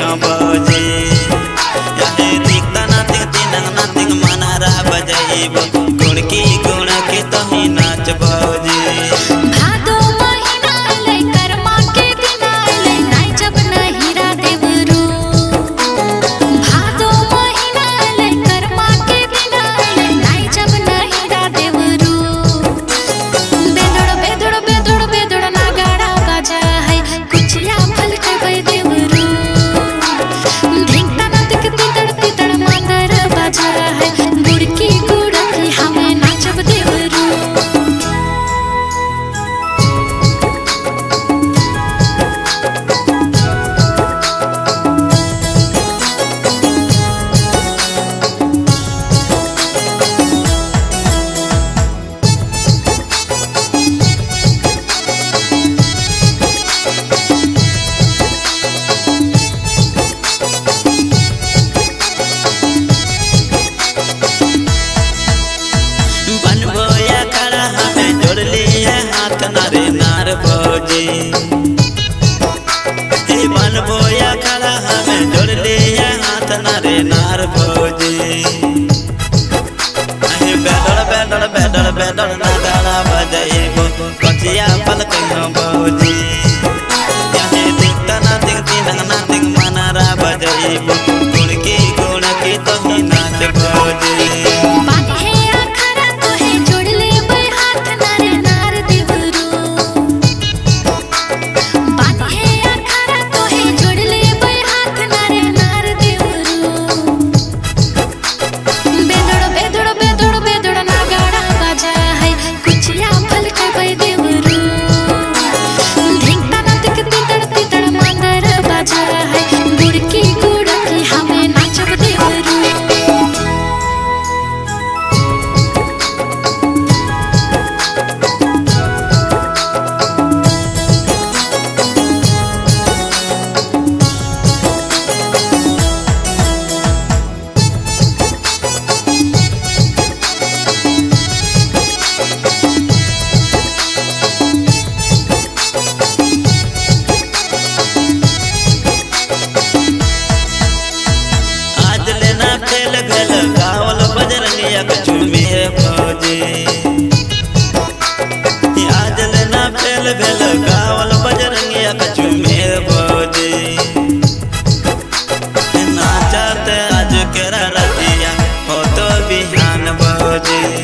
कहियो भौजी याहे दिखता ना तिंग मनारा बजाइबो गुण की तो ही नाच भौजी नारे नार भौजी बन बोया खड़ा हमें जोड़ लिया हाथ नारे नार भौजी बेदड़ नगाड़ा बजाइबो कचिया फल कहियो भौजी याहे दिखता ना तिंग मनारा बजाइबो गुण की तो ही नाच भौजी गावल बजरंगिया कछु मेरे भौजी आज लेना फेल भेल गावल बजरंगिया कछु मेरे भौजी नाचते आज केरा रतिया हो तो बिहान भौजी।